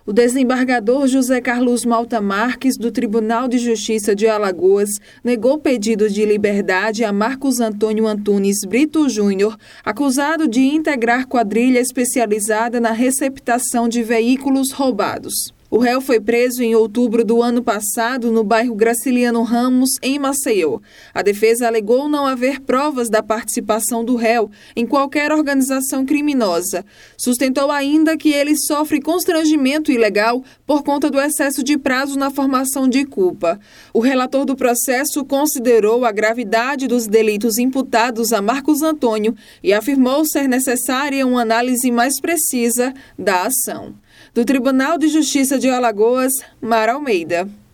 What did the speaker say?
O desembargador José Carlos Malta Marques, do Tribunal de Justiça de Alagoas, negou pedido de liberdade a Marcos Antônio Antunes Brito Júnior, acusado de integrar quadrilha especializada na receptação de veículos roubados. O réu foi preso em outubro do ano passado no bairro Graciliano Ramos, em Maceió. A defesa alegou não haver provas da participação do réu em qualquer organização criminosa. Sustentou ainda que ele sofre constrangimento ilegal por conta do excesso de prazo na formação de culpa. O relator do processo considerou a gravidade dos delitos imputados a Marcos Antônio e afirmou ser necessária uma análise mais precisa da ação. Do Tribunal de Justiça de Alagoas, Mara Almeida.